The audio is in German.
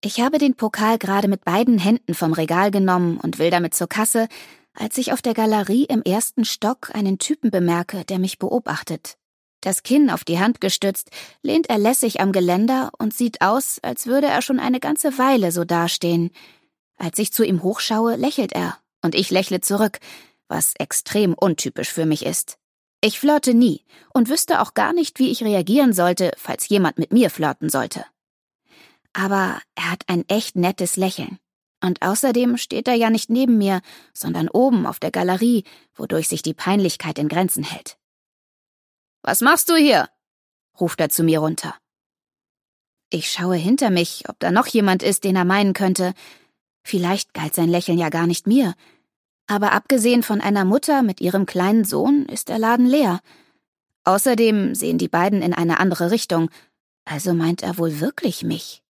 Ich habe den Pokal gerade mit beiden Händen vom Regal genommen und will damit zur Kasse, als ich auf der Galerie im ersten Stock einen Typen bemerke, der mich beobachtet. Das Kinn auf die Hand gestützt, lehnt er lässig am Geländer und sieht aus, als würde er schon eine ganze Weile so dastehen. Als ich zu ihm hochschaue, lächelt er und ich lächle zurück, was extrem untypisch für mich ist. Ich flirte nie und wüsste auch gar nicht, wie ich reagieren sollte, falls jemand mit mir flirten sollte. Aber er hat ein echt nettes Lächeln. Und außerdem steht er ja nicht neben mir, sondern oben auf der Galerie, wodurch sich die Peinlichkeit in Grenzen hält. »Was machst du hier?« ruft er zu mir runter. Ich schaue hinter mich, ob da noch jemand ist, den er meinen könnte. Vielleicht galt sein Lächeln ja gar nicht mir. Aber abgesehen von einer Mutter mit ihrem kleinen Sohn ist der Laden leer. Außerdem sehen die beiden in eine andere Richtung. Also meint er wohl wirklich mich.